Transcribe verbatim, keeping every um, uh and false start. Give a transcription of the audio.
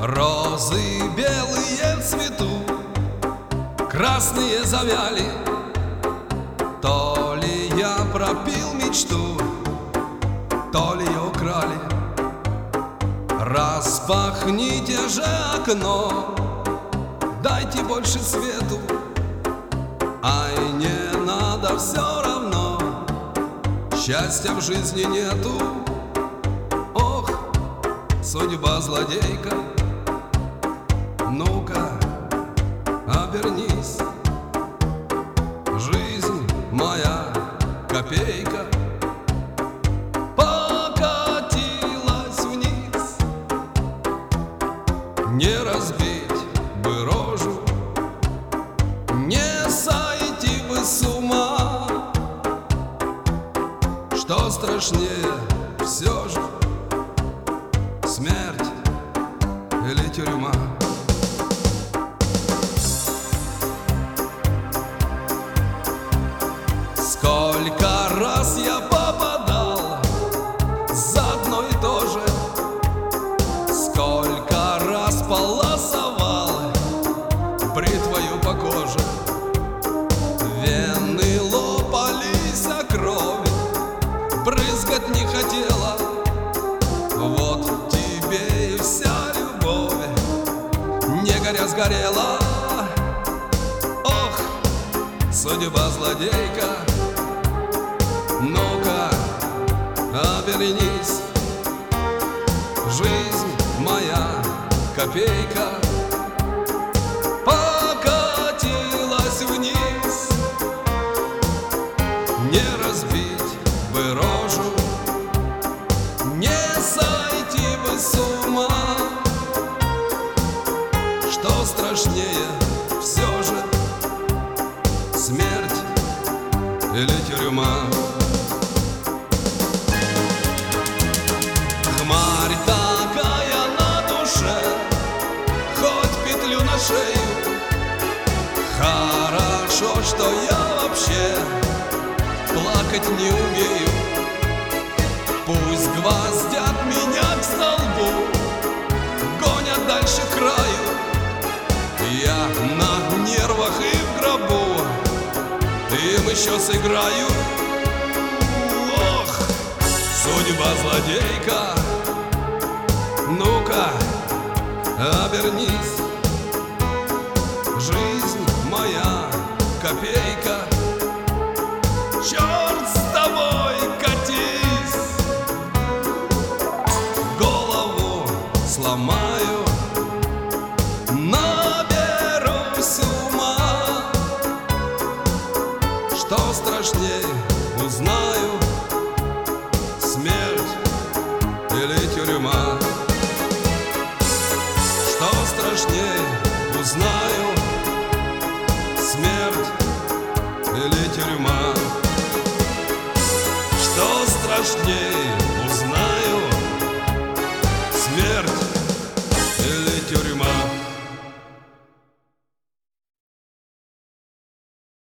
Розы белые цветут, красные завяли. То ли я пропил мечту, то ли ее украли. Распахните же окно, дайте больше свету. Ай, не надо, все равно счастья в жизни нету. Ох, судьба злодейка, ну-ка, обернись. Жизнь моя копейка покатилась вниз. Не разбить бы рожу, не сойти бы с ума. Что страшнее все же, смерть или тюрьма? Сколько раз я попадал за одно и то же, сколько раз полосовал бритвою по коже. Вены лопались, а кровь брызгать не хотела. Вот тебе и вся любовь, не горя сгорела. Ох, судьба злодейка, ну-ка, обернись. Жизнь моя копейка покатилась вниз. Не разбить бы рожу, не сойти бы с ума. Что страшнее все же, смерть или тюрьма? Хмарь такая на душе, хоть петлю на шею. Хорошо, что я вообще плакать не умею. Пусть гвоздят меня к столбу, гонят дальше к краю. Я на нервах и в гробу им еще сыграю. Ох, судьба злодейка, ну-ка, обернись. Жизнь моя копейка, черт с тобой, катись. Голову сломаю, наберусь ума. Что страшнее узнаю, смерть или тюрьма? Что страшнее узнаю, смерть или тюрьма? Что страшнее